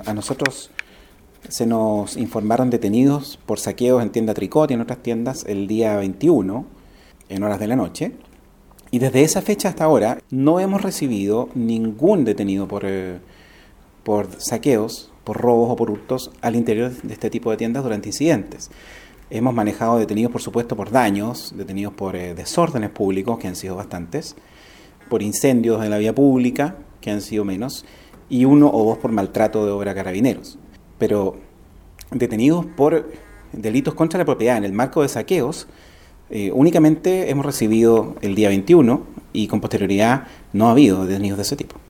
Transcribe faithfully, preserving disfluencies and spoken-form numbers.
a nosotros se nos informaron detenidos por saqueos en tienda Tricot y en otras tiendas el día veintiuno, en horas de la noche. Y desde esa fecha hasta ahora no hemos recibido ningún detenido por, eh, por saqueos, por robos o por hurtos al interior de este tipo de tiendas durante incidentes. Hemos manejado detenidos, por supuesto, por daños, detenidos por eh, desórdenes públicos, que han sido bastantes, por incendios en la vía pública, que han sido menos, y uno o dos por maltrato de obra a carabineros. Pero detenidos por delitos contra la propiedad en el marco de saqueos, eh, únicamente hemos recibido el día veintiuno y con posterioridad no ha habido detenidos de ese tipo.